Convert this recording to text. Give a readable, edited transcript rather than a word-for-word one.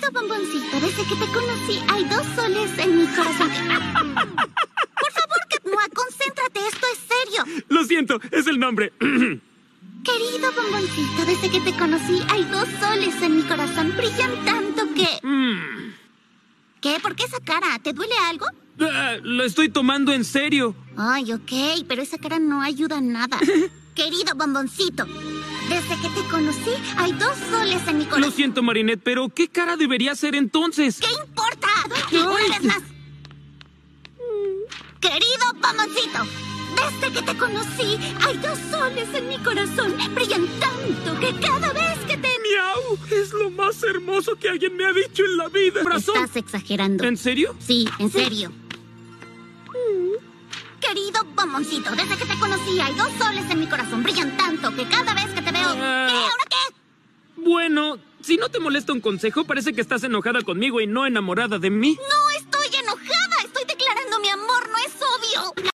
Querido bomboncito, desde que te conocí hay 2 soles en mi corazón. Por favor, Katmoa, concéntrate, esto es serio. Lo siento, es el nombre. Querido bomboncito, desde que te conocí hay 2 soles en mi corazón. Brillan tanto que... ¿Qué? ¿Por qué esa cara? ¿Te duele algo? Lo estoy tomando en serio. Ay, ok, pero esa cara no ayuda en nada. Querido bomboncito, desde que te conocí hay 2 soles en mi corazón. Lo siento, Marinette, pero ¿qué cara debería ser entonces? ¿Qué importa? Una vez más. Querido bomboncito, desde que te conocí hay 2 soles en mi corazón. Brillan tanto que cada vez que te... ¡Miau! Es lo más hermoso que alguien me ha dicho en la vida. ¿Razón? Estás exagerando. ¿En serio? Sí, en serio. Querido bomboncito, desde que te conocí hay 2 soles en mi corazón. Brillan tanto que cada vez que te veo... ¿Qué? ¿Ahora qué? Bueno, si no te molesta un consejo, parece que estás enojada conmigo y no enamorada de mí. No,